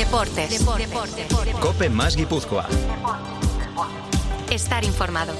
Deportes. COPE más Guipúzcoa. Estar informado.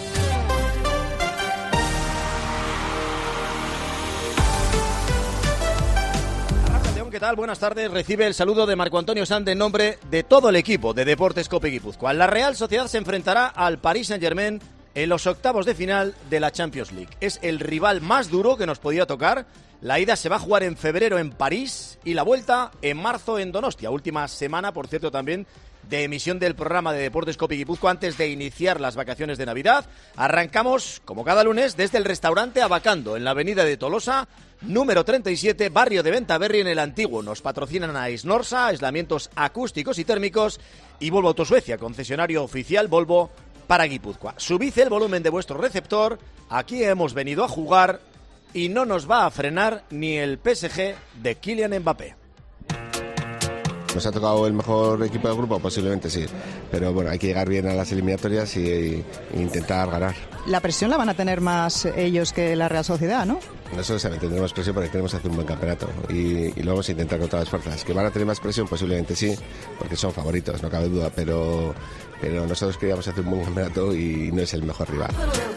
¿Qué tal? Buenas tardes. Recibe el saludo de Marco Antonio Sanz en nombre de todo el equipo de Deportes COPE Guipúzcoa. La Real Sociedad se enfrentará al Paris Saint-Germain en los octavos de final de la Champions League. Es el rival más duro que nos podía tocar. La ida se va a jugar en febrero en París y la vuelta en marzo en Donostia. Última semana, por cierto, también de emisión del programa de Deportes COPE Guipúzcoa antes de iniciar las vacaciones de Navidad. Arrancamos, como cada lunes, desde el restaurante Abacando, en la avenida de Tolosa, número 37, barrio de Bentaberri, en el Antiguo. Nos patrocinan a Snorsa, aislamientos acústicos y térmicos, y Volvo Autosuecia, concesionario oficial Volvo para Guipúzcoa. Subid el volumen de vuestro receptor, aquí hemos venido a jugar y no nos va a frenar ni el PSG de Kylian Mbappé. ¿Nos ha tocado el mejor equipo del grupo? Posiblemente sí, pero bueno, hay que llegar bien a las eliminatorias e intentar ganar. La presión la van a tener más ellos que la Real Sociedad, ¿no? Nosotros también tendremos presión porque queremos hacer un buen campeonato y lo vamos a intentar con todas las fuerzas. ¿Que van a tener más presión? Posiblemente sí, porque son favoritos, no cabe duda, pero nosotros queríamos hacer un buen campeonato y no es el mejor rival.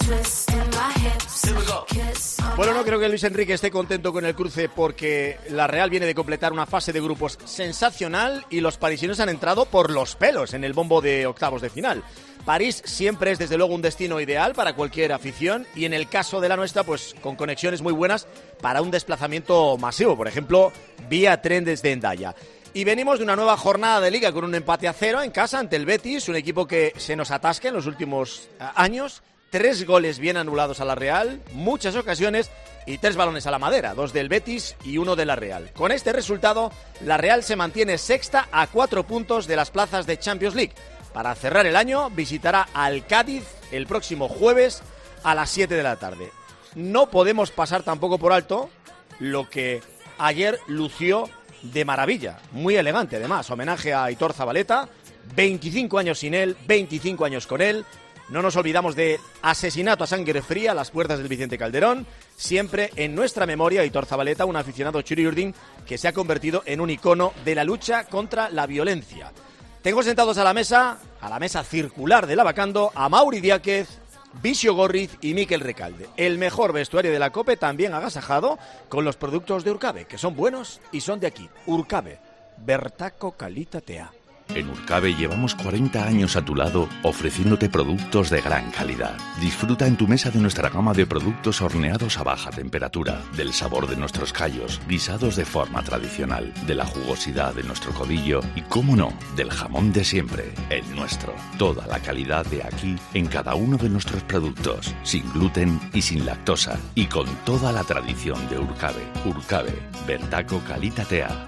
Bueno, no creo que Luis Enrique esté contento con el cruce porque la Real viene de completar una fase de grupos sensacional y los parisinos han entrado por los pelos en el bombo de octavos de final. París siempre es desde luego un destino ideal para cualquier afición y en el caso de la nuestra, pues con conexiones muy buenas para un desplazamiento masivo, por ejemplo, vía tren desde Hendaya. Y venimos de una nueva jornada de Liga con un empate a 0 en casa ante el Betis, un equipo que se nos atasca en los últimos años. 3 goles bien anulados a la Real, muchas ocasiones y 3 balones a la madera, 2 del Betis y 1 de la Real. Con este resultado, la Real se mantiene sexta a 4 puntos de las plazas de Champions League. Para cerrar el año, visitará al Cádiz el próximo jueves a las 7 de la tarde. No podemos pasar tampoco por alto lo que ayer lució de maravilla, muy elegante además, homenaje a Aitor Zabaleta, 25 años sin él, 25 años con él. No nos olvidamos de asesinato a sangre fría a las puertas del Vicente Calderón. Siempre en nuestra memoria, Aitor Zabaleta, un aficionado churiurdin que se ha convertido en un icono de la lucha contra la violencia. Tengo sentados a la mesa circular del Abacando, a Mauri Diáquez, Visio Gorriz y Mikel Recalde. El mejor vestuario de la COPE, también agasajado con los productos de Urcabe, que son buenos y son de aquí. Urcabe, Bertaco Calitatea. En Urcabe llevamos 40 años a tu lado ofreciéndote productos de gran calidad. Disfruta en tu mesa de nuestra gama de productos horneados a baja temperatura, del sabor de nuestros callos, guisados de forma tradicional, de la jugosidad de nuestro codillo y, cómo no, del jamón de siempre, el nuestro. Toda la calidad de aquí en cada uno de nuestros productos, sin gluten y sin lactosa, y con toda la tradición de Urcabe. Urcabe, Bertaco Calitatea.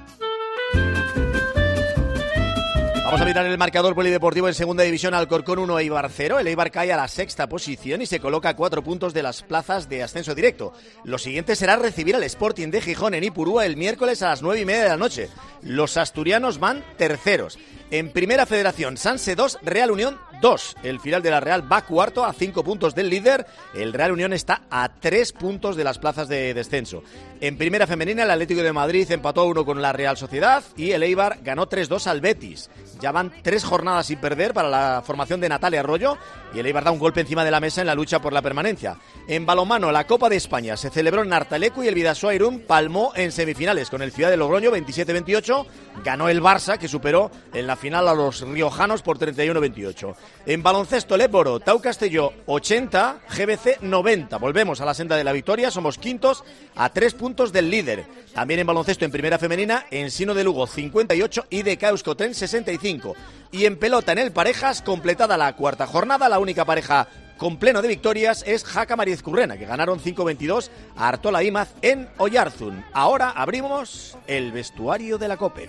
Vamos a mirar el marcador polideportivo en segunda división. Alcorcón 1, Eibar 0. El Eibar cae a la sexta posición y se coloca a 4 puntos de las plazas de ascenso directo. Lo siguiente será recibir al Sporting de Gijón en Ipurúa el miércoles a las 9:30 de la noche. Los asturianos van terceros. En Primera Federación, Sanse 2, Real Unión 2. El filial de la Real va cuarto a 5 puntos del líder. El Real Unión está a 3 puntos de las plazas de descenso. En Primera Femenina, el Atlético de Madrid empató 1 con la Real Sociedad y el Eibar ganó 3-2 al Betis. Ya van 3 jornadas sin perder para la formación de Natalia Arroyo y el Eibar da un golpe encima de la mesa en la lucha por la permanencia. En balonmano, la Copa de España se celebró en Artalecu y el Bidasoa Irún palmó en semifinales con el Ciudad de Logroño 27-28. Ganó el Barça, que superó en la final a los riojanos por 31-28. En baloncesto, Léporo, Tau Castelló 80, GBC 90. Volvemos a la senda de la victoria, somos quintos a 3 puntos del líder. También en baloncesto en Primera Femenina, Ensino de Lugo 58 y de Euskotren 65. Y en pelota en el parejas, completada la cuarta jornada, la única pareja con pleno de victorias es Jaca Mariezcurrena, que ganaron 5-22 a Artola Imaz en Oyarzún. Ahora abrimos el vestuario de la COPE.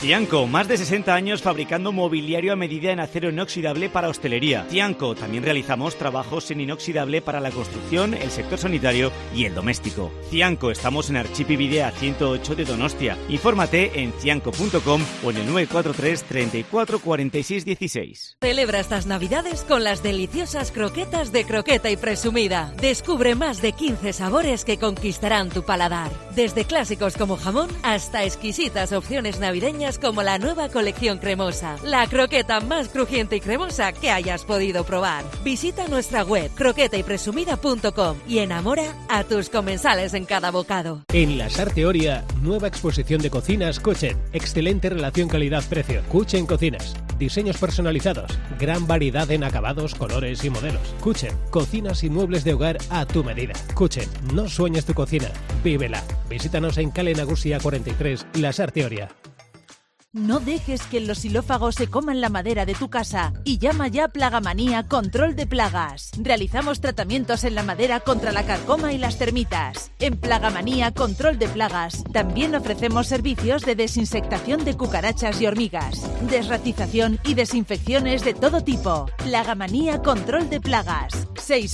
Cianco, más de 60 años fabricando mobiliario a medida en acero inoxidable para hostelería. Cianco, también realizamos trabajos en inoxidable para la construcción, el sector sanitario y el doméstico. Cianco, estamos en Archipividea 108 de Donostia. Infórmate en cianco.com o en el 943 34 46 16. Celebra estas Navidades con las deliciosas croquetas de Croqueta y Presumida. Descubre más de 15 sabores que conquistarán tu paladar. Desde clásicos como jamón hasta exquisitas opciones navideñas como la nueva colección cremosa, la croqueta más crujiente y cremosa que hayas podido probar. Visita nuestra web croquetaypresumida.com y enamora a tus comensales en cada bocado. En la Sarteoria, nueva exposición de cocinas Kuchen. Excelente relación calidad-precio. Kuchen Cocinas. Diseños personalizados. Gran variedad en acabados, colores y modelos. Kuchen. Cocinas y muebles de hogar a tu medida. Kuchen. No sueñes tu cocina. Vívela. Visítanos en Calle Nagusia 43, La Sarteoria. No dejes que los xilófagos se coman la madera de tu casa y llama ya a Plagamanía Control de Plagas. Realizamos tratamientos en la madera contra la carcoma y las termitas. En Plagamanía Control de Plagas también ofrecemos servicios de desinsectación de cucarachas y hormigas, desratización y desinfecciones de todo tipo. Plagamanía Control de Plagas.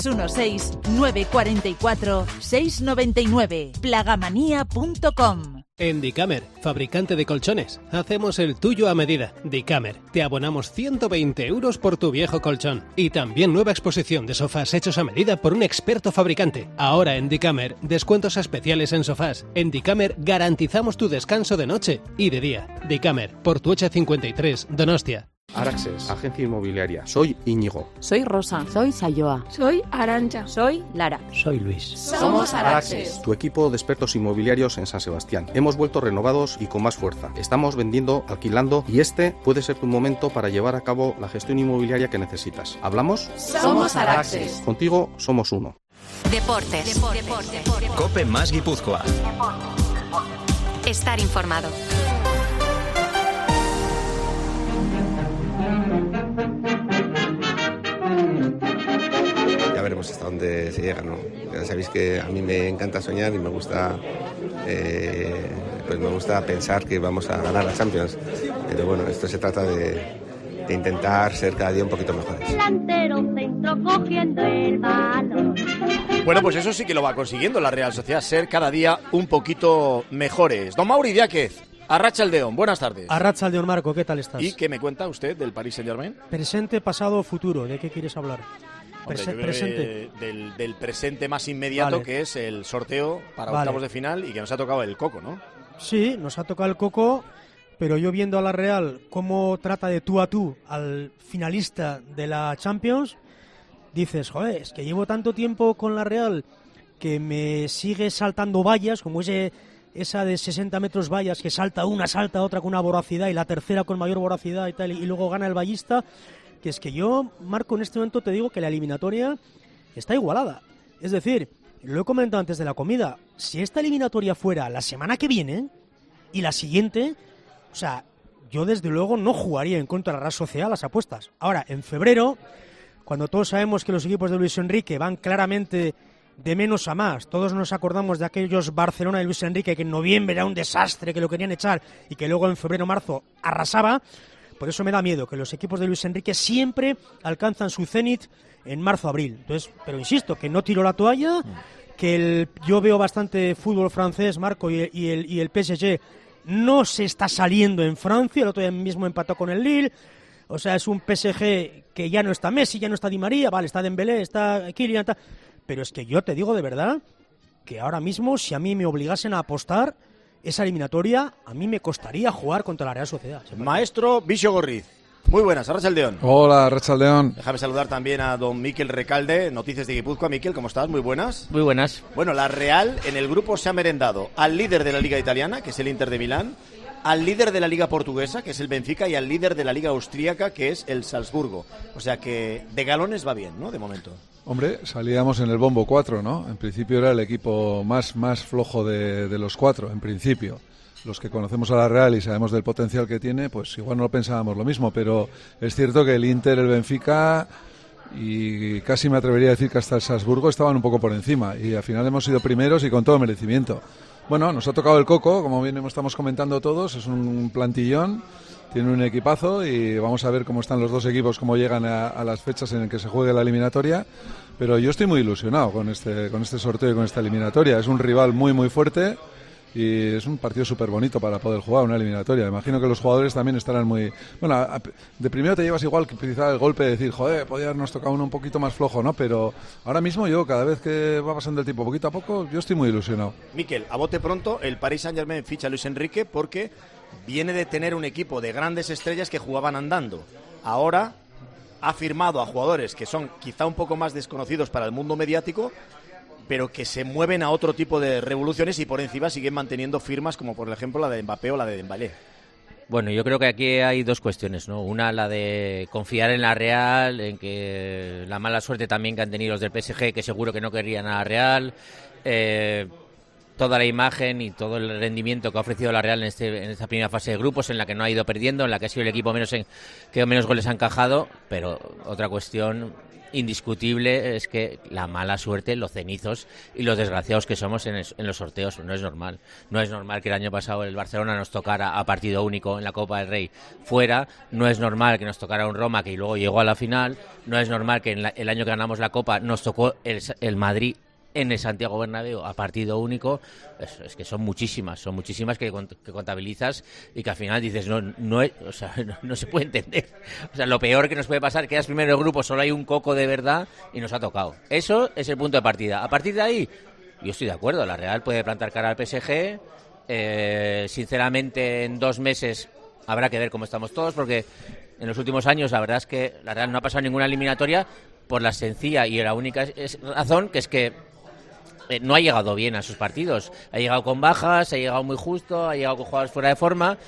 616-944-699. Plagamanía.com. En Dicamer, fabricante de colchones, hacemos el tuyo a medida. Dicamer, te abonamos 120 euros por tu viejo colchón. Y también nueva exposición de sofás hechos a medida por un experto fabricante. Ahora en Dicamer, descuentos especiales en sofás. En Dicamer garantizamos tu descanso de noche y de día. Dicamer, Portuocha 53, Donostia. Araxes, agencia inmobiliaria. Soy Íñigo. Soy Rosa. Soy Sayoa. Soy Arantxa. Soy Lara. Soy Luis. Somos Araxes. Tu equipo de expertos inmobiliarios en San Sebastián. Hemos vuelto renovados y con más fuerza. Estamos vendiendo, alquilando y este puede ser tu momento para llevar a cabo la gestión inmobiliaria que necesitas. ¿Hablamos? Somos Araxes. Contigo somos uno. Deportes. Cope más Guipúzcoa. Estar informado. Ya veremos hasta dónde se llega, ¿no? Ya sabéis que a mí me encanta soñar y me gusta pensar que vamos a ganar la Champions. Pero bueno, esto se trata de intentar ser cada día un poquito mejores. Bueno, pues eso sí que lo va consiguiendo la Real Sociedad, ser cada día un poquito mejores. Don Mauri Diáquez, Arratsaldeon, buenas tardes. Arratsaldeon, Marco, ¿qué tal estás? ¿Y qué me cuenta usted del Paris Saint-Germain? Presente, pasado, futuro, ¿de qué quieres hablar? Presente. Del presente más inmediato, vale, que es el sorteo para octavos de final y que nos ha tocado el coco, ¿no? Sí, nos ha tocado el coco, pero yo viendo a la Real cómo trata de tú a tú al finalista de la Champions, dices, joder, es que llevo tanto tiempo con la Real que me sigue saltando vallas, como esa de 60 metros vallas que salta otra con una voracidad y la tercera con mayor voracidad y tal, y luego gana el vallista. Que es que yo, Marco, en este momento te digo que la eliminatoria está igualada. Es decir, lo he comentado antes de la comida, si esta eliminatoria fuera la semana que viene y la siguiente, o sea, yo desde luego no jugaría en contra de la Real Sociedad las apuestas. Ahora, en febrero, cuando todos sabemos que los equipos de Luis Enrique van claramente de menos a más, todos nos acordamos de aquellos Barcelona de Luis Enrique que en noviembre era un desastre, que lo querían echar y que luego en febrero-marzo arrasaba. Por eso me da miedo que los equipos de Luis Enrique siempre alcanzan su cenit en marzo-abril. Entonces, pero insisto, que no tiro la toalla, que yo veo bastante fútbol francés, Marco, y el PSG no se está saliendo en Francia, el otro día mismo empató con el Lille. O sea, es un PSG que ya no está Messi, ya no está Di María, vale, está Dembélé, está Kylian, pero es que yo te digo de verdad que ahora mismo, si a mí me obligasen a apostar esa eliminatoria, a mí me costaría jugar contra la Real Sociedad. Maestro Bixo Gorriz, muy buenas, Arratsaldeon. Hola, Arratsaldeon. Déjame saludar también a don Mikel Recalde, Noticias de Guipúzcoa. Mikel, ¿cómo estás? Muy buenas. Muy buenas. Bueno, la Real en el grupo se ha merendado al líder de la Liga Italiana, que es el Inter de Milán, al líder de la Liga Portuguesa, que es el Benfica, y al líder de la Liga Austríaca, que es el Salzburgo. O sea que de galones va bien, ¿no?, de momento. Hombre, salíamos en el bombo 4, ¿no? En principio era el equipo más flojo de los 4, en principio. Los que conocemos a la Real y sabemos del potencial que tiene, pues igual no pensábamos lo mismo, pero es cierto que el Inter, el Benfica y casi me atrevería a decir que hasta el Salzburgo estaban un poco por encima y al final hemos sido primeros y con todo merecimiento. Bueno, nos ha tocado el coco, como bien estamos comentando todos, es un plantillón, tiene un equipazo y vamos a ver cómo están los dos equipos, cómo llegan a las fechas en las que se juegue la eliminatoria, pero yo estoy muy ilusionado con este sorteo y con esta eliminatoria. Es un rival muy muy fuerte y es un partido súper bonito para poder jugar una eliminatoria. Imagino que los jugadores también estarán muy... Bueno, de primero te llevas igual que quizá el golpe de decir, joder, podría habernos tocado uno un poquito más flojo, ¿no? Pero ahora mismo yo, cada vez que va pasando el tiempo poquito a poco, yo estoy muy ilusionado. Miquel, a bote pronto, el Paris Saint-Germain ficha a Luis Enrique porque viene de tener un equipo de grandes estrellas que jugaban andando. Ahora ha firmado a jugadores que son quizá un poco más desconocidos para el mundo mediático, pero que se mueven a otro tipo de revoluciones y por encima siguen manteniendo firmas como por ejemplo la de Mbappé o la de Dembélé. Bueno, yo creo que aquí hay dos cuestiones, ¿no? Una, la de confiar en la Real, en que la mala suerte también que han tenido los del PSG, que seguro que no querrían a la Real, toda la imagen y todo el rendimiento que ha ofrecido la Real en esta primera fase de grupos, en la que no ha ido perdiendo, en la que ha sido el equipo que menos goles ha encajado, pero otra cuestión indiscutible es que la mala suerte, los cenizos y los desgraciados que somos en los sorteos. No es normal. No es normal que el año pasado el Barcelona nos tocara a partido único en la Copa del Rey fuera. No es normal que nos tocara un Roma que luego llegó a la final. No es normal que el año que ganamos la Copa nos tocó el Madrid en el Santiago Bernabéu a partido único. Es que son muchísimas que contabilizas y que al final dices no se puede entender. O sea, lo peor que nos puede pasar, quedas primero del grupo, solo hay un coco de verdad y nos ha tocado. Eso es el punto de partida. A partir de ahí, yo estoy de acuerdo, la Real puede plantar cara al PSG. Sinceramente, en 2 meses habrá que ver cómo estamos todos, porque en los últimos años la verdad es que la Real no ha pasado ninguna eliminatoria por la sencilla y la única razón que es que no ha llegado bien a sus partidos. Ha llegado con bajas, ha llegado muy justo, ha llegado con jugadores fuera de forma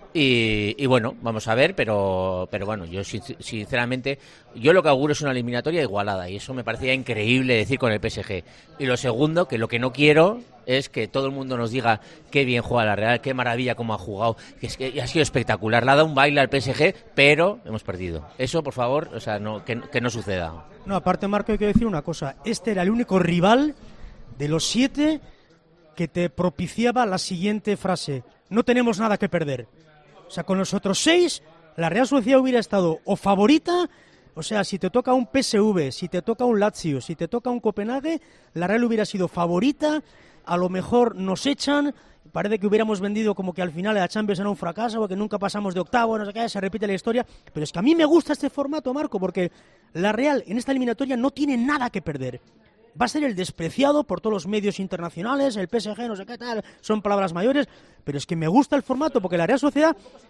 y bueno, vamos a ver, pero bueno, yo sinceramente, yo lo que auguro es una eliminatoria igualada y eso me parecía increíble decir con el PSG. Y lo segundo, que lo que no quiero es que todo el mundo nos diga qué bien juega la Real, qué maravilla cómo ha jugado, que es que ha sido espectacular, le ha dado un baile al PSG, pero hemos perdido. Eso, por favor, o sea, que no suceda. No, aparte, Marco, hay que decir una cosa, este era el único rival de los 7 que te propiciaba la siguiente frase: no tenemos nada que perder. O sea, con los otros 6, la Real Sociedad hubiera estado o favorita, o sea, si te toca un PSV, si te toca un Lazio, si te toca un Copenhague, la Real hubiera sido favorita, a lo mejor nos echan, parece que hubiéramos vendido como que al final la Champions era un fracaso, porque nunca pasamos de octavo, no sé qué, se repite la historia, pero es que a mí me gusta este formato, Marco, porque la Real en esta eliminatoria no tiene nada que perder. Va a ser el despreciado por todos los medios internacionales, el PSG, no sé qué tal, son palabras mayores, pero es que me gusta el formato porque la Real Sociedad...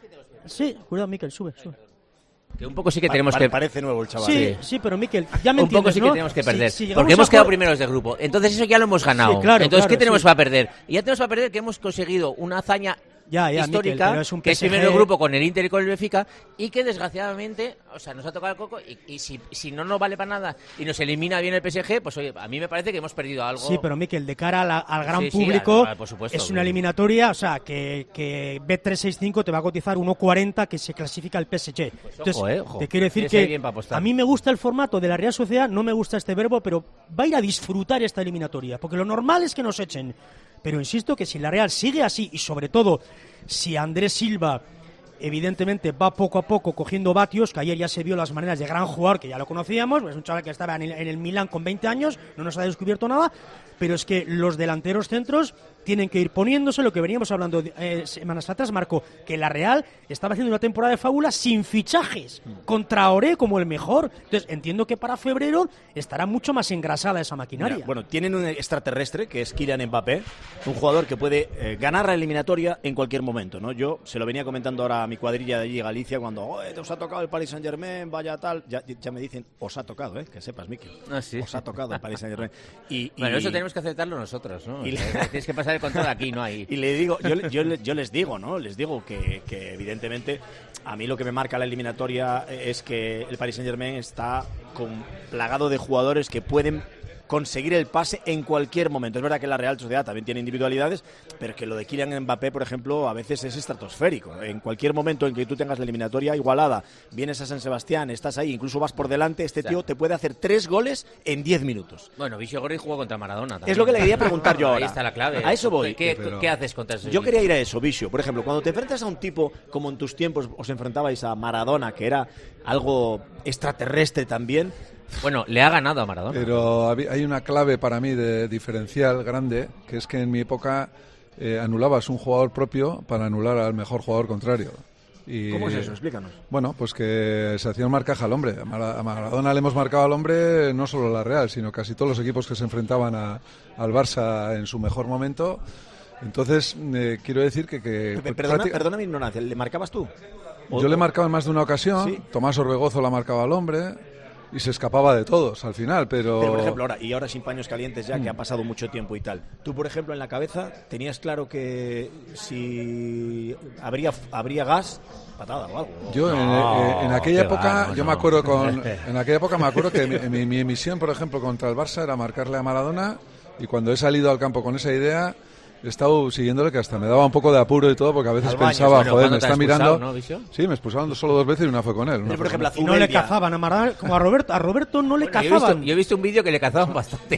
Sí, cuidado, Miquel, sube. Que un poco sí que tenemos que... Parece nuevo el chaval. Sí, pero Miquel, ya me entiendes, un poco sí que ¿no? tenemos que perder, si porque hemos quedado primeros de grupo, entonces eso ya lo hemos ganado. Sí, claro, entonces, claro, ¿qué tenemos para perder? Y ya tenemos para perder que hemos conseguido una hazaña histórica, Miquel, que es primero grupo con el Inter y con el Benfica, y que desgraciadamente, o sea, nos ha tocado el coco, y si no nos vale para nada y nos elimina bien el PSG, pues oye, a mí me parece que hemos perdido algo. Sí, pero Miquel, de cara al gran público, por supuesto, es una eliminatoria, o sea, que Bet365 te va a cotizar 1.40 que se clasifica el PSG. Pues entonces, ojo. Te quiero decir que a mí me gusta el formato de la Real Sociedad, no me gusta este verbo, pero va a ir a disfrutar esta eliminatoria, porque lo normal es que nos echen. Pero insisto que si la Real sigue así, y sobre todo si Andrés Silva evidentemente va poco a poco cogiendo vatios, que ayer ya se vio las maneras de gran jugador, que ya lo conocíamos, es un chaval que estaba en el Milán con 20 años, no nos ha descubierto nada, pero es que los delanteros centros tienen que ir poniéndose lo que veníamos hablando semanas atrás, Marco, que la Real estaba haciendo una temporada de fábula sin fichajes, con Traoré como el mejor. Entonces entiendo que para febrero estará mucho más engrasada esa maquinaria. Mira, bueno, tienen un extraterrestre que es Kylian Mbappé, un jugador que puede ganar la eliminatoria en cualquier momento, ¿no? Yo se lo venía comentando ahora a mi cuadrilla de allí, Galicia, cuando te os ha tocado el Paris Saint-Germain, vaya tal, ya me dicen, os ha tocado, que sepas, Miquel. Sí. Os ha tocado el Paris Saint-Germain. Bueno, eso tenemos que aceptarlo nosotros, ¿no? Tienes que pasar el control aquí, no ahí. Y le digo, yo les digo, ¿no? Les digo que evidentemente a mí lo que me marca la eliminatoria es que el Paris Saint-Germain está plagado de jugadores que pueden conseguir el pase en cualquier momento. Es verdad que la Real Sociedad también tiene individualidades, pero que lo de Kylian Mbappé, por ejemplo, a veces es estratosférico. En cualquier momento en que tú tengas la eliminatoria igualada, vienes a San Sebastián, estás ahí, incluso vas por delante, este tío te puede hacer 3 goles en 10 minutos. Bueno, Vicio Gorri jugó contra Maradona también. Es lo que le quería preguntar yo ahora. Ahí está la clave. A eso voy. ¿Qué haces contra ese? Yo quería ir a eso, Vicio. Por ejemplo, cuando te enfrentas a un tipo como en tus tiempos os enfrentabais a Maradona, que era algo extraterrestre también. Bueno, le ha ganado a Maradona. Pero hay una clave para mí de diferencial grande, que es que en mi época anulabas un jugador propio para anular al mejor jugador contrario. Y, ¿cómo es eso? Explícanos. Bueno, pues que se hacía un marcaje al hombre. A Maradona le hemos marcado al hombre no solo la Real, sino casi todos los equipos que se enfrentaban al Barça en su mejor momento. Entonces, quiero decir que Perdona mi ignorancia, ¿le marcabas tú? Yo le marcaba en más de una ocasión, ¿sí? Tomás Orbegozo la marcaba al hombre y se escapaba de todos al final, pero por ejemplo, ahora sin paños calientes ya, que ha pasado mucho tiempo y tal. Tú, por ejemplo, en la cabeza tenías claro que si habría gas, patada o algo. Yo en aquella época, me acuerdo en aquella época me acuerdo que mi misión, por ejemplo, contra el Barça era marcarle a Maradona, y cuando he salido al campo con esa idea he estado siguiéndole, que hasta me daba un poco de apuro y todo, porque a veces pensaba, joder, me está mirando. ¿No, sí, me expulsaban solo 2 veces y una fue con él. Pero, por ejemplo, y no le cazaban a Maradona, como a Roberto no le cazaban. Yo he visto un vídeo que le cazaban bastante.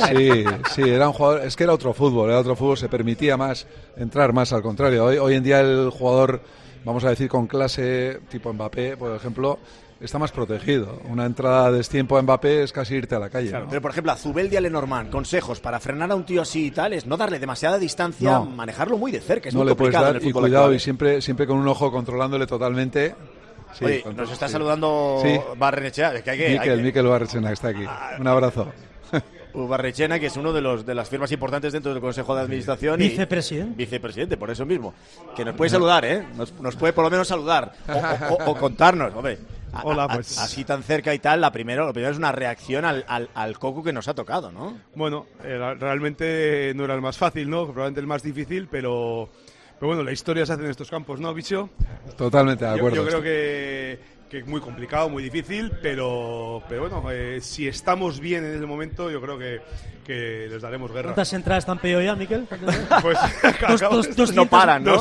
Sí, era un jugador, es que era otro fútbol, se permitía más entrar más, al contrario. Hoy en día el jugador, vamos a decir, con clase, tipo Mbappé, por ejemplo, está más protegido. Una entrada a destiempo a Mbappé es casi irte a la calle. Claro, ¿no? pero, por ejemplo, a Zubeldia Lenormand, consejos para frenar a un tío así y tal, es no darle demasiada distancia, manejarlo muy de cerca, es no muy le puedes complicado dar, en el fútbol y cuidado, actual. y siempre con un ojo controlándole totalmente. Sí, oye, nos está saludando Barrenechea, es que hay que... Mikel Barrenechea, que está aquí. Un abrazo. Barrenechea, que es uno de las firmas importantes dentro del Consejo de Administración. Vicepresidente, por eso mismo. Que nos puede saludar, ¿eh? Nos puede por lo menos saludar. O contarnos, hombre. Hola, pues. Así tan cerca y tal, lo primero es una reacción al coco que nos ha tocado, ¿no? Bueno, realmente no era el más fácil, ¿no? Probablemente el más difícil, pero bueno, la historia se hace en estos campos, ¿no, Bicho? Totalmente de acuerdo. Yo creo que es muy complicado, muy difícil, pero bueno, si estamos bien en ese momento, yo creo que les daremos guerra. ¿Cuántas entradas están pedido ya, Miquel? Pues 200, no paran, ¿no?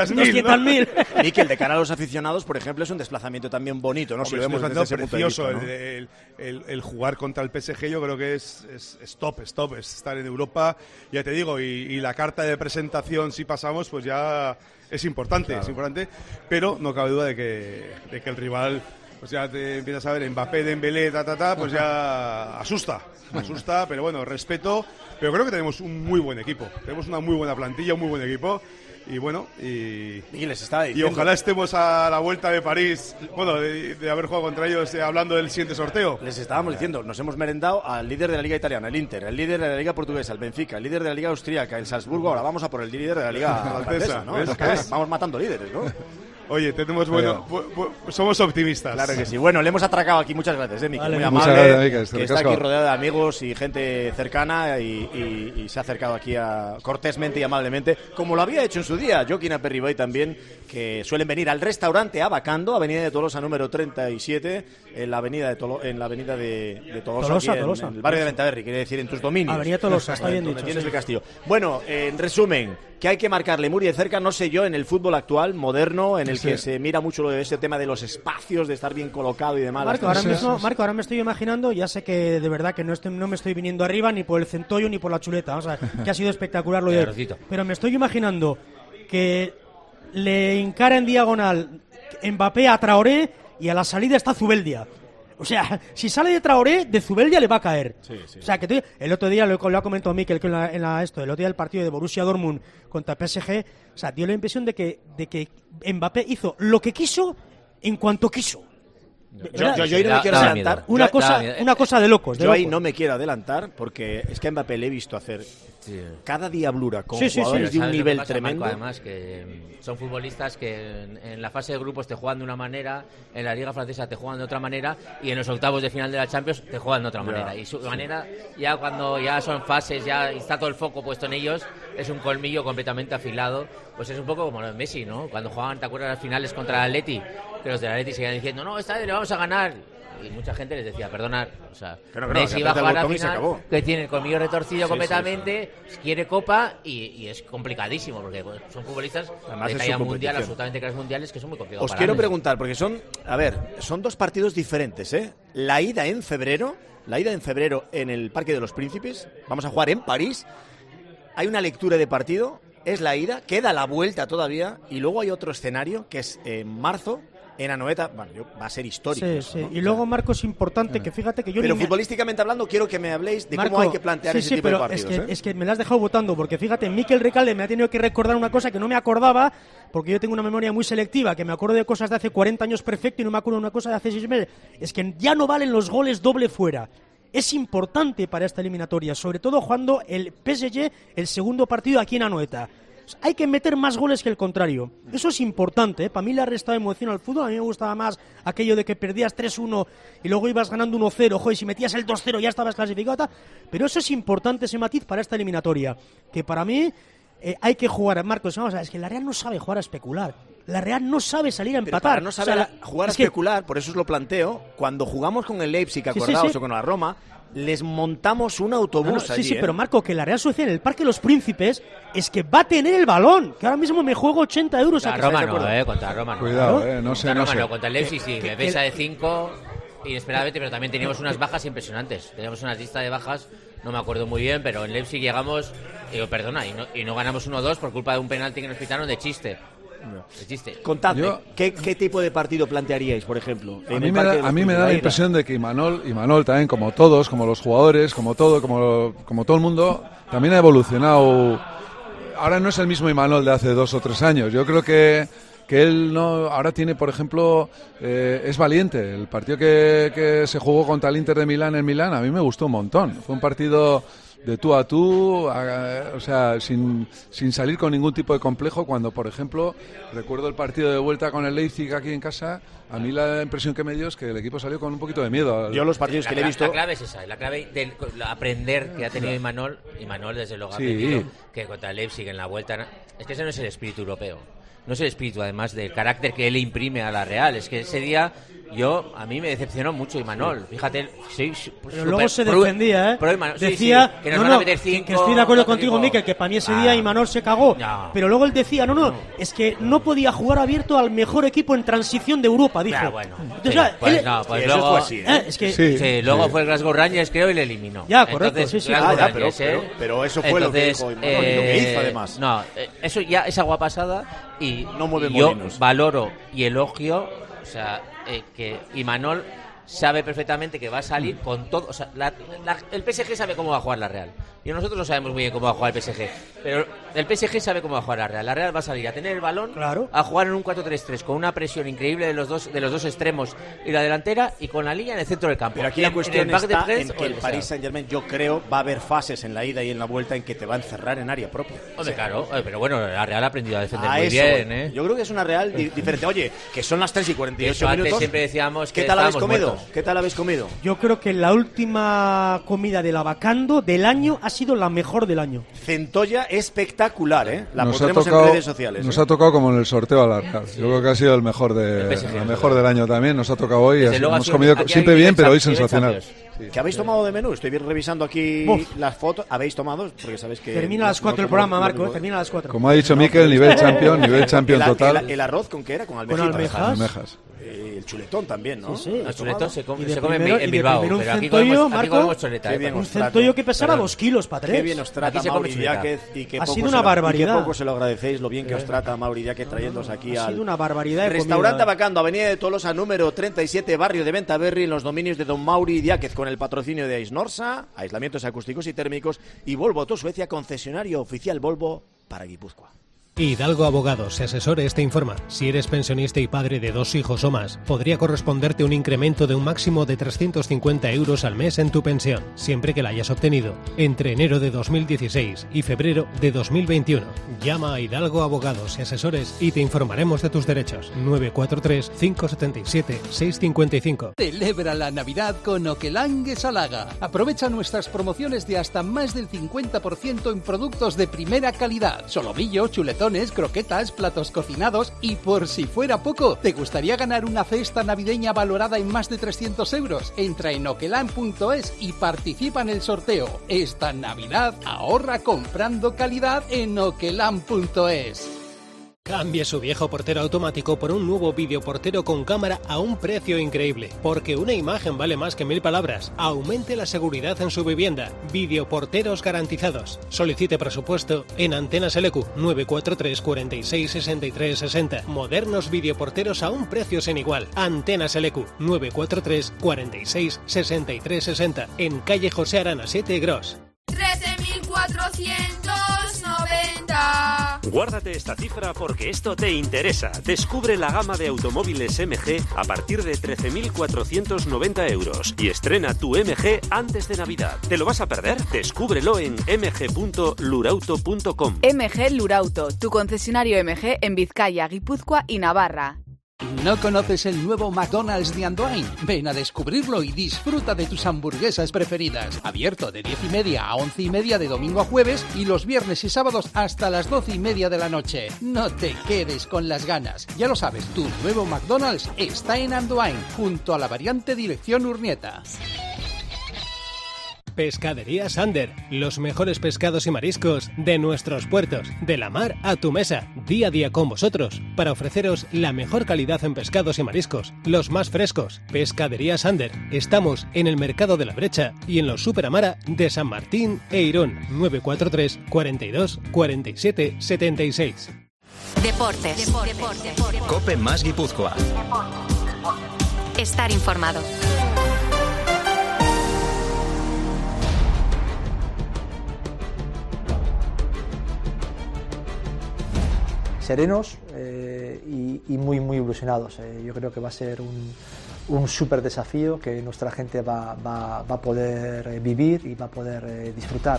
200.000. Miquel, de cara a los aficionados, por ejemplo, es un desplazamiento también bonito, ¿no? Hombre, si lo vemos desde ese punto de precioso, vista, ¿no? el jugar contra el PSG, yo creo que es top, es estar en Europa, ya te digo, y la carta de presentación, si pasamos, pues ya es importante, claro. Es importante, pero no cabe duda de que el rival, pues ya te empiezas a ver Mbappé, Dembélé, pues ya asusta, pero bueno, respeto, pero creo que tenemos un muy buen equipo, tenemos una muy buena plantilla, un muy buen equipo. Y bueno, y ojalá estemos a la vuelta de París, bueno, de haber jugado contra ellos, hablando del siguiente sorteo. Les estábamos diciendo, nos hemos merendado al líder de la Liga Italiana, el Inter, el líder de la Liga Portuguesa, el Benfica, el líder de la Liga Austríaca, el Salzburgo, ahora vamos a por el líder de la Liga francesa, ¿no? Vamos matando líderes, ¿no? Oye, tenemos somos optimistas. Claro que sí. Bueno, le hemos atracado aquí, muchas gracias, Miquel, muy amable, gracias, que está aquí rodeado de amigos y gente cercana y se ha acercado aquí cortésmente y amablemente, como lo había hecho en su día Joaquín Aperribay también, que suelen venir al restaurante Abacando, Avenida de Tolosa número 37, en la avenida de Tolosa, en el barrio de Ventaverri, quiere decir en tus dominios. Avenida Tolosa, está bien dicho. Tienes el castillo. Bueno, en resumen, que hay que marcarle muy de cerca, no sé yo, en el fútbol actual, moderno, en el que se mira mucho ese tema de los espacios, de estar bien colocado y demás. Marco, ahora me estoy imaginando, ya sé que de verdad que no me estoy viniendo arriba ni por el centollo ni por la chuleta, o sea, que ha sido espectacular lo de hoy. Pero me estoy imaginando que le encara en diagonal Mbappé a Traoré y a la salida está Zubeldia. O sea, si sale de Traoré, de Zubeldia le va a caer. Sí. O sea, que el otro día lo ha comentado Mikel, que el otro día del partido de Borussia Dortmund contra PSG, o sea, dio la impresión de que Mbappé hizo lo que quiso en cuanto quiso. Yo ahí no me quiero adelantar. Una cosa de locos. Ahí no me quiero adelantar porque es que a Mbappé le he visto hacer cada diablura con jugadores de un nivel tremendo. Marco, además, que son futbolistas que en la fase de grupos te juegan de una manera, en la Liga Francesa te juegan de otra manera y en los octavos de final de la Champions te juegan de otra manera. Y su manera, ya cuando ya son fases, ya está todo el foco puesto en ellos, es un colmillo completamente afilado. Pues es un poco como lo de Messi, ¿no? Cuando jugaban, ¿te acuerdas las finales contra el Atleti? Que los del Atleti seguían diciendo, no, esta vez le vamos a ganar. y mucha gente les decía, perdonad, o sea, Pero Messi va a jugar a final, que tiene el colmillo retorcido completamente, quiere Copa y es complicadísimo, porque son futbolistas además de es talla su mundial, competición. absolutamente clases mundiales, que son muy complicados. Os quiero preguntar, porque son 2 partidos diferentes, ¿eh? La ida en febrero en el Parque de los Príncipes, vamos a jugar en París, hay una lectura de partido, es la ida, queda la vuelta todavía, y luego hay otro escenario, que es en marzo, en Anoeta, va a ser histórico. Sí, eso, sí. ¿no? Y luego, Marcos, es importante que fíjate que yo... Pero futbolísticamente hablando, quiero que me habléis de cómo hay que plantear ese tipo de partidos. Es que me la has dejado votando, porque fíjate, Mikel Recalde me ha tenido que recordar una cosa que no me acordaba, porque yo tengo una memoria muy selectiva, que me acuerdo de cosas de hace 40 años perfecto y no me acuerdo de una cosa de hace 6 meses. Es que ya no valen los goles doble fuera. Es importante para esta eliminatoria, sobre todo jugando el PSG el segundo partido aquí en Anoeta. Hay que meter más goles que el contrario. Eso es importante, ¿eh? Para mí le ha restado emoción al fútbol. A mí me gustaba más aquello de que perdías 3-1 y luego ibas ganando 1-0. Joder, si metías el 2-0 ya estabas clasificado. Pero eso es importante, ese matiz para esta eliminatoria. Que para mí hay que jugar. Marcos, vamos a ver, es que la Real no sabe jugar a especular. La Real no sabe salir a empatar. Pero para no saber jugar a especular, por eso os lo planteo, cuando jugamos con el Leipzig, acordaos, o con la Roma, les montamos un autobús allí. Sí, pero Marco, que la Real Sociedad en el Parque de los Príncipes es que va a tener el balón, que ahora mismo me juego 80 euros. Contra Roma no, contra Roma no. Cuidado, no sé. Contra el Leipzig sí, me pesa de 5 inesperadamente, pero también teníamos unas bajas impresionantes. Teníamos una lista de bajas, no me acuerdo muy bien, pero en Leipzig llegamos, y no ganamos 1-2 por culpa de un penalti que nos pitaron de chiste. Contadme, ¿qué tipo de partido plantearíais, por ejemplo? A mí me da la impresión de que Imanol también, como todos, como los jugadores, como todo el mundo, también ha evolucionado. Ahora no es el mismo Imanol de hace 2 o 3 años. Yo creo que él no ahora tiene, por ejemplo, es valiente. El partido que se jugó contra el Inter de Milán en Milán a mí me gustó un montón. Fue un partido de tú a tú, o sea, sin salir con ningún tipo de complejo, cuando, por ejemplo, recuerdo el partido de vuelta con el Leipzig aquí en casa, a mí la impresión que me dio es que el equipo salió con un poquito de miedo. Yo los partidos que le he visto... La clave es esa, la clave de aprender que ha tenido Imanol desde luego ha aprendido que contra el Leipzig en la vuelta... Es que ese no es el espíritu europeo. No es el espíritu, además, del carácter que él imprime a la Real. Es que ese día a mí me decepcionó mucho Imanol. Fíjate, pero luego se defendía, ¿eh? Decía que nos van a meter 5. Que estoy de acuerdo contigo, Mikel, que para mí ese día Imanol se cagó. No. Pero luego él decía, es que no podía jugar abierto al mejor equipo en transición de Europa, dijo. Entonces, luego así, es que luego fue el Glasgow Rangers, creo, y le eliminó. Ya, correcto. Entonces, pero eso fue lo que dijo Imanol, y lo que hizo, además. No, eso ya es agua pasada. Y no mueve yo molinos. Valoro y elogio, o sea, que Imanol sabe perfectamente que va a salir con todo. O sea, el PSG sabe cómo va a jugar la Real. Y nosotros no sabemos muy bien cómo va a jugar el PSG. Pero el PSG sabe cómo va a jugar la Real. La Real va a salir a tener el balón, a jugar en un 4-3-3 con una presión increíble de los dos extremos y la delantera, y con la línea en el centro del campo. Pero aquí la cuestión está en que el Paris Saint-Germain, yo creo, va a haber fases en la ida y en la vuelta en que te va a encerrar en área propia. Hombre, claro, pero bueno, la Real ha aprendido a defender muy bien, ¿eh? Yo creo que es una Real diferente. Oye, que son las 3:48 minutos. Siempre decíamos que ¿qué tal habéis comido? Muertos. ¿Qué tal habéis comido? Yo creo que la última comida de Lavacando del año ha sido la mejor del año. Centolla espectacular, ¿eh? La pondremos en redes sociales. Nos ha tocado como en el sorteo a la Real. Yo creo que ha sido el mejor del año también. Nos ha tocado hoy. Hemos comido siempre bien, pero hoy sensacional. ¿Qué habéis tomado de menú? Estoy revisando aquí las fotos. ¿Habéis tomado? Porque sabéis que... Termina a las 4 el programa, Marco. Termina a las 4. Como ha dicho Mikel, nivel champion total. ¿El arroz con qué era? Con almejas. El chuletón también, ¿no? Sí. El chuletón se come en Bilbao. Pero aquí comemos chuleta. Un centollo que pesaba 2 kilos para 3. Qué bien os trata Mauri Diáquez. Ha sido una barbaridad. Y qué poco se lo agradecéis, lo bien que os trata Mauri Diáquez trayéndoos aquí al... Ha sido una barbaridad. Restaurante Abacando, Avenida de Tolosa, número 37, barrio de Ventaverri, en los dominios de Don Mauri Diáquez, con el patrocinio de Aisnorsa, aislamientos acústicos y térmicos, y Volvo Auto Suecia, concesionario oficial Volvo para Guipúzcoa. Hidalgo Abogados y Asesores te informa. Si eres pensionista y padre de 2 hijos o más, podría corresponderte un incremento de un máximo de 350 euros al mes en tu pensión, siempre que la hayas obtenido entre enero de 2016 y febrero de 2021. Llama a Hidalgo Abogados y Asesores y te informaremos de tus derechos. 943-577-655. Celebra la Navidad con Okelangue Salaga. Aprovecha nuestras promociones de hasta más del 50% en productos de primera calidad. Solomillo, chuletón, chuletones, croquetas, platos cocinados y por si fuera poco, ¿te gustaría ganar una cesta navideña valorada en más de 300 euros? Entra en okelan.es y participa en el sorteo. Esta Navidad ahorra comprando calidad en okelan.es. Cambie su viejo portero automático por un nuevo videoportero con cámara a un precio increíble, porque una imagen vale más que 1000 palabras. Aumente la seguridad en su vivienda. Videoporteros garantizados. Solicite presupuesto en Antenas LQ 943 46 63 60. Modernos videoporteros a un precio sin igual. Antenas LQ 943 46 63 60. En calle José Arana 7 Gros. 13.490. Guárdate esta cifra porque esto te interesa. Descubre la gama de automóviles MG a partir de 13.490 euros y estrena tu MG antes de Navidad. ¿Te lo vas a perder? Descúbrelo en mg.lurauto.com. MG Lurauto, tu concesionario MG en Vizcaya, Guipúzcoa y Navarra. ¿No conoces el nuevo McDonald's de Andoain? Ven a descubrirlo y disfruta de tus hamburguesas preferidas. Abierto de 10:30 a 11:30 de domingo a jueves y los viernes y sábados hasta las 12:30 de la noche. No te quedes con las ganas. Ya lo sabes, tu nuevo McDonald's está en Andoain, junto a la variante dirección Urnieta. Pescadería Sander, los mejores pescados y mariscos de nuestros puertos, de la mar a tu mesa, día a día con vosotros, para ofreceros la mejor calidad en pescados y mariscos, los más frescos. Pescadería Sander, estamos en el Mercado de la Brecha y en los Superamara de San Martín e Irún, 943 42 47 76. Deportes. Cope más Guipúzcoa. Estar informado. Serenos y muy ilusionados. Yo creo que va a ser un súper desafío que nuestra gente va a poder vivir y va a poder disfrutar.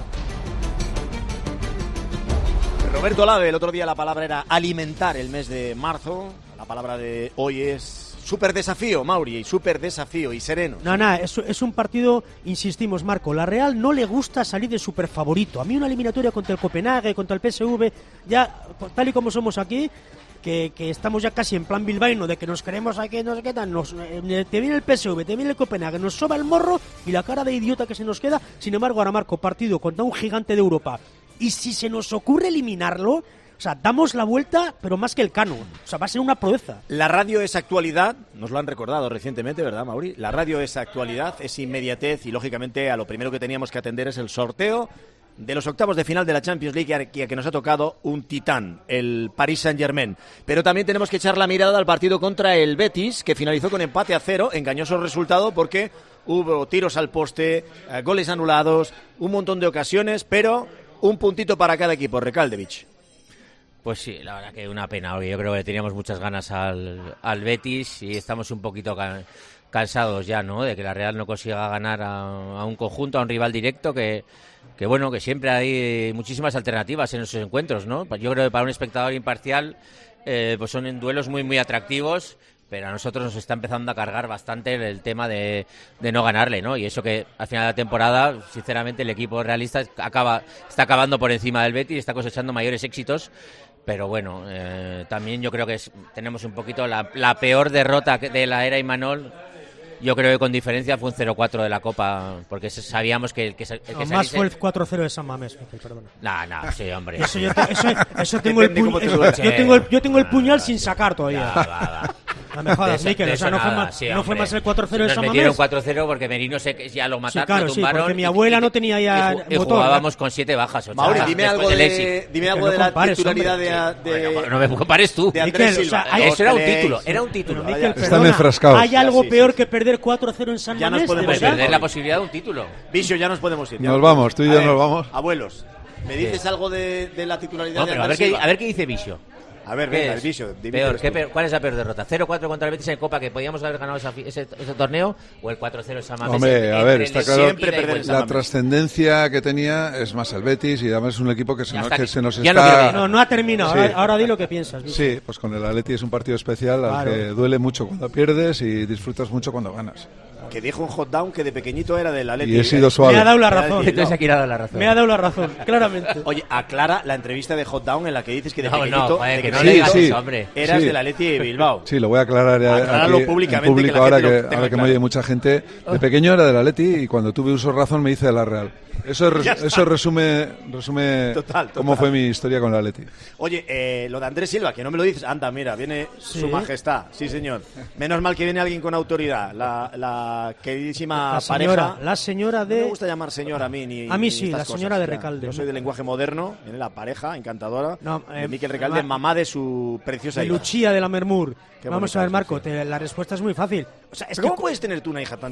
Roberto Lave, el otro día la palabra era alimentar el mes de marzo. La palabra de hoy es súper desafío, Mauri, y súper desafío y sereno. Es un partido, insistimos, Marco, la Real no le gusta salir de súper favorito. A mí una eliminatoria contra el Copenhague, contra el PSV, ya tal y como somos aquí, que estamos ya casi en plan bilbaíno, de que nos queremos aquí, no sé qué tal, te viene el PSV, te viene el Copenhague, nos soba el morro y la cara de idiota que se nos queda. Sin embargo, ahora, Marco, partido contra un gigante de Europa, y si se nos ocurre eliminarlo, o sea, damos la vuelta, pero más que el Cano. O sea, va a ser una proeza. La radio es actualidad, nos lo han recordado recientemente, ¿verdad, Mauri? La radio es actualidad, es inmediatez y, lógicamente, a lo primero que teníamos que atender es el sorteo de los octavos de final de la Champions League, a que nos ha tocado un titán, el Paris Saint-Germain. Pero también tenemos que echar la mirada al partido contra el Betis, que finalizó con empate a 0, engañoso resultado porque hubo tiros al poste, goles anulados, un montón de ocasiones, pero un puntito para cada equipo, Recaldevich. Pues sí, la verdad que una pena, porque yo creo que teníamos muchas ganas al Betis y estamos un poquito cansados ya, ¿no?, de que la Real no consiga ganar a un conjunto, a un rival directo que bueno, que siempre hay muchísimas alternativas en esos encuentros, ¿no? Yo creo que para un espectador imparcial pues son duelos muy atractivos, pero a nosotros nos está empezando a cargar bastante el tema de no ganarle, ¿no? Y eso que al final de la temporada, sinceramente, el equipo realista está acabando por encima del Betis, está cosechando mayores éxitos. Pero bueno, también yo creo que tenemos un poquito la peor derrota de la era Imanol. Yo creo que con diferencia fue un 0-4 de la Copa, porque sabíamos que el que más fue el 4-0 de San Mamés, perdona. No, sí, hombre. Eso tengo el puñal. Yo tengo el puñal sin sacar todavía. Va. No me jodas, Mikel, o sea, no fue más el 4-0 de San Mamés. Nos metieron 4-0 porque Merino ya lo mataron, claro, lo tumbaron. Porque mi abuela no tenía ya y motor. Jugábamos con 7 bajas. Mauri, dime algo de la titularidad de... No me compares tú. De Andrés Silva. Eso era un título. Están enfrascados. ¿Hay algo peor que perder 4-0 en San Mamés? Perder la posibilidad de un título. Vicio, ya nos podemos ir. Nos vamos, tú y yo nos vamos. Abuelos, ¿me dices algo de la titularidad de Andrés Andrés Silva? A ver qué dice Vicio. A ver, venga, el Vicio. ¿Cuál es la peor derrota? ¿0-4 contra el Betis en Copa, que podíamos haber ganado ese torneo? ¿O el 4-0 en San Mamés? Hombre, a ver, está claro, la Mamés. Trascendencia que tenía es más el Betis, y además es un equipo que se nos está... No ha terminado, sí. Ahora di lo que piensas. Vicio. Sí, pues con el Atleti es un partido especial al que duele mucho cuando pierdes y disfrutas mucho cuando ganas. que dijo en Hot Down que de pequeñito era del Atleti. Y he sido suave. Me ha dado la razón. Entonces aquí le ha dado la razón. Me ha dado la razón, claramente. Oye, aclara la entrevista de Hot Down en la que dices que de pequeñito que no le digas eso, hombre. eras del Atleti de Bilbao. Sí, lo voy a aclarar Aclararlo aquí, públicamente, en público que la ahora, gente lo que, tenga ahora que me claro. oye mucha gente. De pequeño era del Atleti y cuando tuve uso de razón me hice de la Real. Eso resume Total. cómo fue mi historia con el Atleti. Oye, lo de Andrés Silva, que no me lo dices. Anda, mira, viene su majestad. Sí, señor. Menos mal que viene alguien con autoridad. La queridísima pareja. La señora de... No me gusta llamar señora a mí ni A mí ni sí, estas la señora cosas. de Ya, Recalde. Yo soy de lenguaje moderno. Viene la pareja encantadora de Miquel ma- Recalde, mamá de su preciosa de hija. Lucía de la Mermur. Qué Vamos bonita a ver, es, Marco, Lucía. la respuesta es muy fácil. O sea, es ¿Cómo que puedes tener tú una hija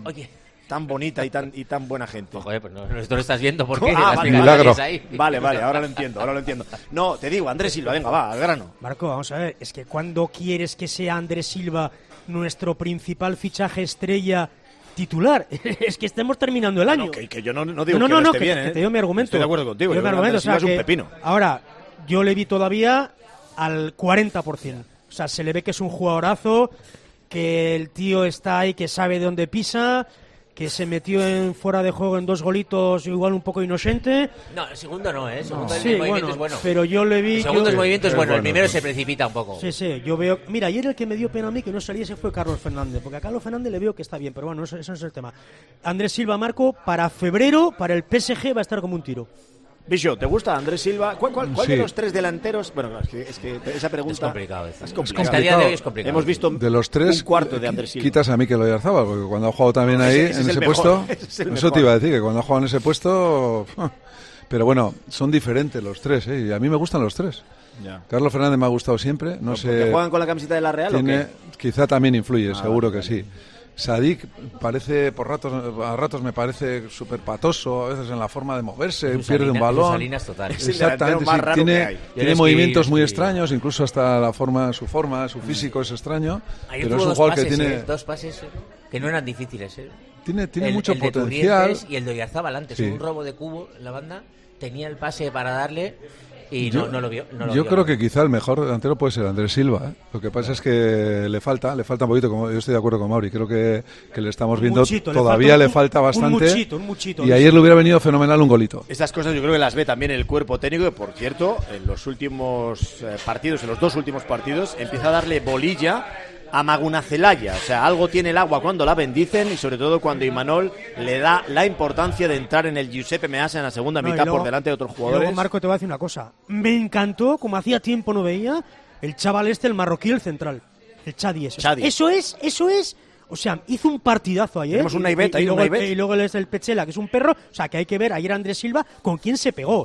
tan bonita y tan buena gente? Joder, pues no, esto lo estás viendo, ¿por qué? Vale, milagro. Vale, ahora lo entiendo. No, te digo, Andrés Silva, venga, va, al grano. Marco, vamos a ver, es que cuando quieres que sea Andrés Silva nuestro principal fichaje estrella titular, es que estemos terminando el año. No, que yo no digo que no esté bien, que te digo mi argumento. Estoy de acuerdo contigo. Yo Yo creo que Andrés Silva es un pepino. Ahora, yo le vi todavía al 40%. O sea, se le ve que es un jugadorazo, que el tío está ahí, que sabe de dónde pisa, que se metió en fuera de juego en 2 golitos, igual un poco inocente. No, el segundo no, ¿eh? El segundo Sí, movimiento es bueno. pero yo le vi... El segundo movimiento es bueno, el primero sí. se precipita un poco. Sí, yo veo... Mira, ayer el que me dio pena a mí que no saliese fue Carlos Fernández, porque a Carlos Fernández le veo que está bien, pero bueno, eso no es el tema. Andrés Silva, Marco, para febrero, para el PSG va a estar como un tiro. Bicho, ¿te gusta Andrés Silva? ¿Cuál Sí. de los 3 delanteros? Bueno, es que esa pregunta Es complicado. es complicado. Hasta el día de hoy es complicado. Hemos visto De los 3, un cuarto de Andrés Silva. quitas a Mikel Oyarzabal, porque cuando ha jugado también ahí, Ese es en el ese mejor, puesto, ese es el eso mejor. te iba a decir, que cuando ha jugado en ese puesto... Pero bueno, son diferentes los 3, ¿eh? Y a mí me gustan los 3. Ya. Carlos Fernández me ha gustado siempre, no ¿Porque sé... juegan con la camiseta de la Real o qué? Quizá también influye, seguro vale, que sí. Sadik parece, a ratos me parece súper patoso, a veces en la forma de moverse, pierde un balón. Salinas total. Es el delantero Exactamente, más sí, raro tiene, que hay. tiene Yo movimientos sí, muy sí. extraños, incluso hasta su físico es extraño, Ayer pero tuvo es un dos jugador pases, que tiene, dos pases que no eran difíciles. tiene mucho el de potencial. Turrientes y el de Oyarzabal antes, Sí. un robo de cubo en la banda, tenía el pase para darle y Yo- no lo vio. Yo creo que quizá el mejor delantero puede ser Andrés Silva, ¿eh? Lo que pasa es que le falta un poquito, como yo estoy de acuerdo con Mauri, creo que le estamos viendo, muchito, todavía le le falta bastante. un muchito. Y ayer le hubiera venido fenomenal un golito. Estas cosas yo creo que las ve también el cuerpo técnico, que por cierto, en los últimos partidos, en los 2 últimos partidos, empieza a darle bolilla a Maguna Celaya. O sea, algo tiene el agua cuando la bendicen y sobre todo cuando Imanol le da la importancia de entrar en el Giuseppe Meazza en la segunda No, y mitad luego- por delante de otros Y jugadores. luego, Marco, te voy a decir una cosa. Me encantó, como hacía tiempo no veía, el chaval el marroquí, el central. El Chadi ese. Chadi. Eso es. O sea, hizo un partidazo ayer. Tenemos un Naivet ahí, un luego, Naivet. y luego el Pechela, que es un perro. O sea, que hay que ver ayer a Andrés Silva con quién se pegó.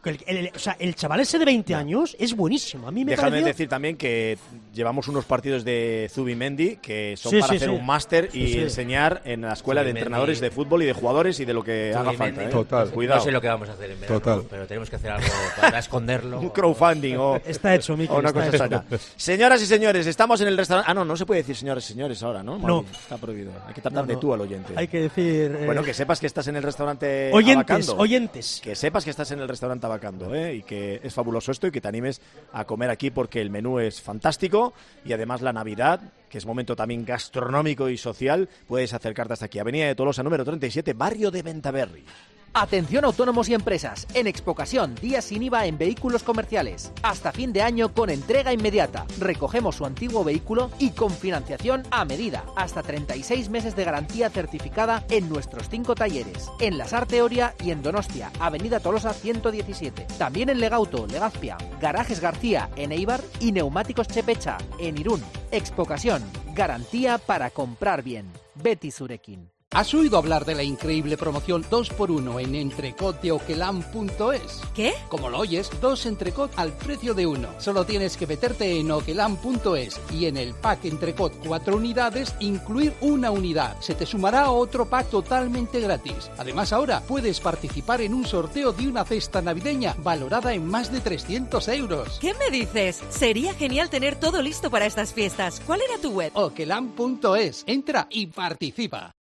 O sea, el chaval ese de 20 años es buenísimo. A mí me Déjame pareció... decir también que llevamos unos partidos de Zubimendi que son Sí, para sí, hacer sí. un máster y Sí. enseñar en la escuela de Zubimendi. entrenadores de fútbol y de jugadores y de lo que haga falta. ¿eh? Total. Cuidado. No sé lo que vamos a hacer en verano, Total. pero tenemos que hacer algo para esconderlo. Un crowdfunding o, Está hecho, Miki, o una está cosa hecho. extraña. Señoras y señores, estamos en el restaurante. Ah, no se puede decir señoras y señores ahora, ¿no? No. Está prohibido. Hay que tratar No, de no. tú al oyente. Hay que decir... Bueno, que sepas que estás en el restaurante oyentes, Abacando. oyentes. Que sepas que estás en el restaurante Abacando, y que es fabuloso esto y que te animes a comer aquí porque el menú es fantástico y además la Navidad, que es momento también gastronómico y social, puedes acercarte hasta aquí. Avenida de Tolosa, número 37, barrio de Bentaberri. Atención autónomos y empresas. En Expocasión, días sin IVA en vehículos comerciales. Hasta fin de año con entrega inmediata. Recogemos su antiguo vehículo y con financiación a medida. Hasta 36 meses de garantía certificada en nuestros 5 talleres. En Lasarte Oria y en Donostia, Avenida Tolosa 117. También en Legauto, Legazpia, Garajes García en Eibar y Neumáticos Chepecha en Irún. Expocasión. Garantía para comprar bien. Betty Zurekin. ¿Has oído hablar de la increíble promoción 2x1 en entrecot de oquelam.es? ¿Qué? Como lo oyes, 2 entrecot al precio de 1. Solo tienes que meterte en oquelam.es y en el pack entrecot 4 unidades incluir una unidad. Se te sumará otro pack totalmente gratis. Además, ahora puedes participar en un sorteo de una cesta navideña valorada en más de 300 euros. ¿Qué me dices? Sería genial tener todo listo para estas fiestas. ¿Cuál era tu web? Oquelam.es. Entra y participa. ¿Deseas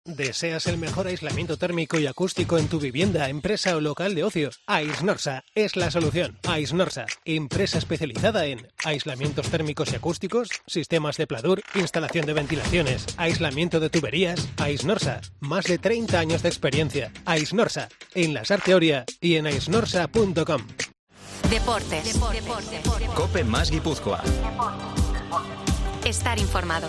¿Deseas el mejor aislamiento térmico y acústico en tu vivienda, empresa o local de ocio? Aisnorsa es la solución. Aisnorsa, empresa especializada en aislamientos térmicos y acústicos, sistemas de pladur, instalación de ventilaciones, aislamiento de tuberías. Aisnorsa, más de 30 años de experiencia. Aisnorsa, en la Sarteoria y en aisnorsa.com. Deportes. Cope más Guipúzcoa. Estar informado.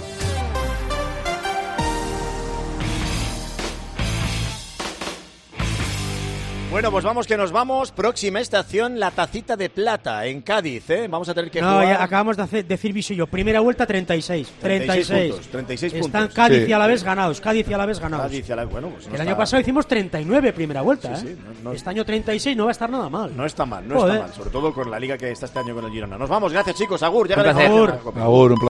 Bueno, pues vamos que nos vamos. Próxima estación, la Tacita de Plata, en Cádiz, ¿eh? Vamos a tener que jugar... ya acabamos de decir Viso y yo. Primera vuelta, 36. 36 puntos. 36 Están puntos. Cádiz y Alavés ganados. Cádiz y Alavés ganados. Cádiz y Alavés, bueno, pues no el está... año pasado hicimos 39 primera vuelta, sí, Este año 36 no va a estar nada mal. No está mal, Joder. Sobre todo con la liga que está este año con el Girona. Nos vamos, gracias chicos. Agur, ya Un placer. Agur, un placer.